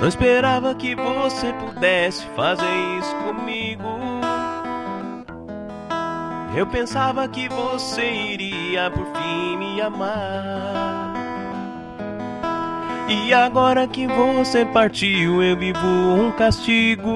Não esperava que você pudesse fazer isso comigo. Eu pensava que você iria por fim me amar. E agora que você partiu, eu vivo um castigo.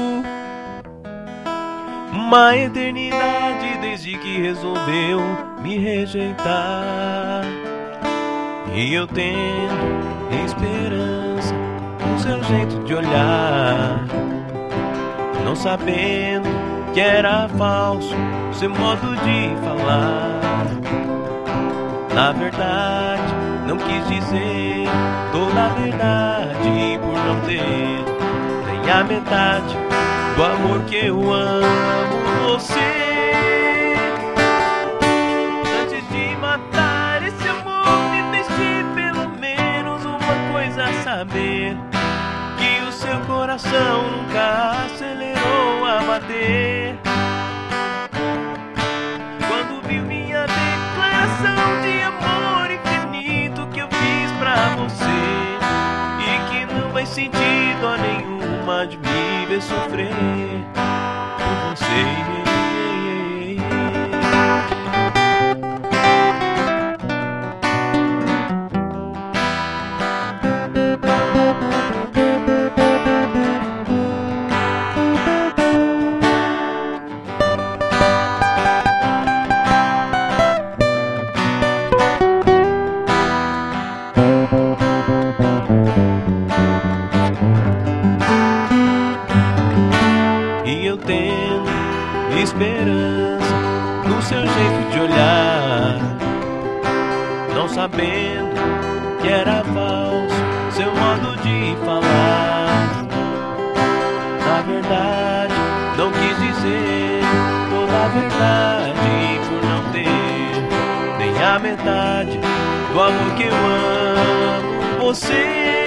Uma eternidade desde que resolveu me rejeitar. E eu tendo esperança no seu jeito de olhar, não sabendo que era falso seu modo de falar. Na verdade, não quis dizer toda a verdade por não ter nem a metade do amor que eu amo você. Antes de matar esse amor, me deixe pelo menos uma coisa a saber: que o seu coração nunca acelerou a bater. Quando viu minha declaração de amor infinito que eu fiz pra você, e que não faz sentido dó nenhuma de me ver sofrer por você. E eu tenho esperança no seu jeito de olhar, não sabendo que era falso seu modo de falar. Na verdade, não quis dizer toda a verdade por não ter nem a metade do amor que eu amo você.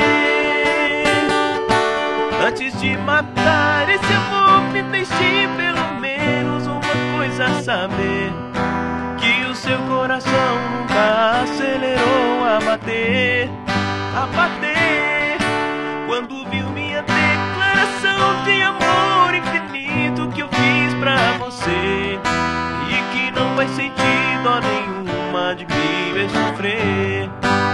Antes de matar esse amor, me deixe pelo menos uma coisa a saber: que o seu coração nunca acelerou a bater, a bater. Quando viu minha declaração de amor infinito que eu fiz pra você, e que não faz sentido dó nenhuma de me ver sofrer.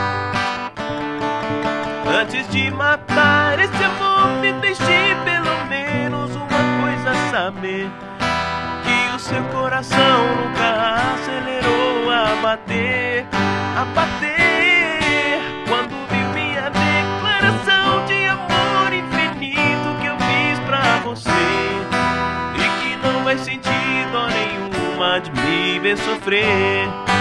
Antes de matar esse amor, me deixe pelo menos uma coisa a saber: que o seu coração nunca acelerou a bater, a bater. Quando viu minha declaração de amor infinito que eu fiz pra você, e que não faz sentido dó nenhuma de me ver sofrer.